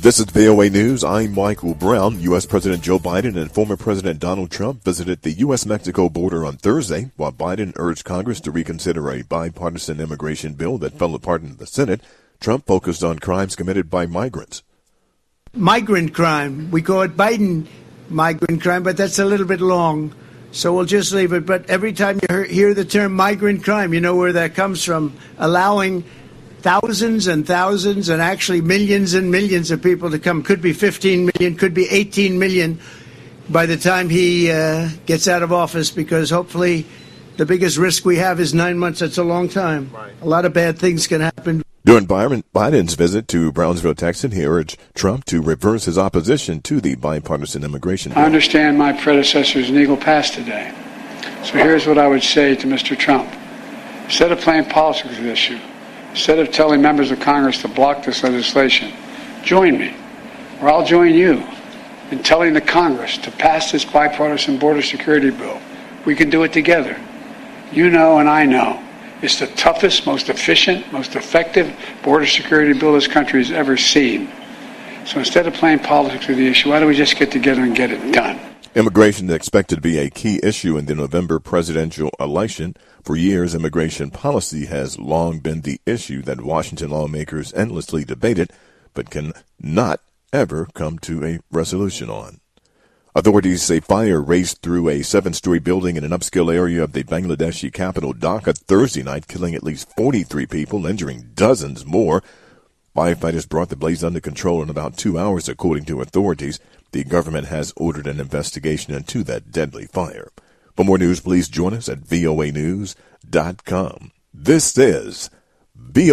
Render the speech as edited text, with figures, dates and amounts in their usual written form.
This is VOA News. I'm Michael Brown. U.S. President Joe Biden and former President Donald Trump visited the U.S.-Mexico border on Thursday, while Biden urged Congress to reconsider a bipartisan immigration bill that fell apart in the Senate. Trump focused on crimes committed by migrants. Migrant crime. We call it Biden migrant crime, but that's a little bit long, so we'll just leave it. But every time you hear the term migrant crime, you know where that comes from. Allowing thousands and thousands and actually millions and millions of people to come. Could be 15 million, could be 18 million by the time he gets out of office, because hopefully the biggest risk we have is 9 months. That's a long time. Right. A lot of bad things can happen. During Biden's visit to Brownsville, Texas, he urged Trump to reverse his opposition to the bipartisan immigration bill. I understand my predecessor's an eagle pass today. So here's what I would say to Mr. Trump. Instead of playing politics with this issue, instead of telling members of Congress to block this legislation, join me, or I'll join you, in telling the Congress to pass this bipartisan border security bill. We can do it together. You know and I know it's the toughest, most efficient, most effective border security bill this country has ever seen. So instead of playing politics with the issue, why don't we just get together and get it done? Immigration is expected to be a key issue in the November presidential election. For years, immigration policy has long been the issue that Washington lawmakers endlessly debated, but can not ever come to a resolution on. Authorities say fire raced through a 7-story building in an upscale area of the Bangladeshi capital Dhaka Thursday night, killing at least 43 people, injuring dozens more. Firefighters brought the blaze under control in about 2 hours, according to authorities. The government has ordered an investigation into that deadly fire. For more news, please join us at voanews.com. This is VOA.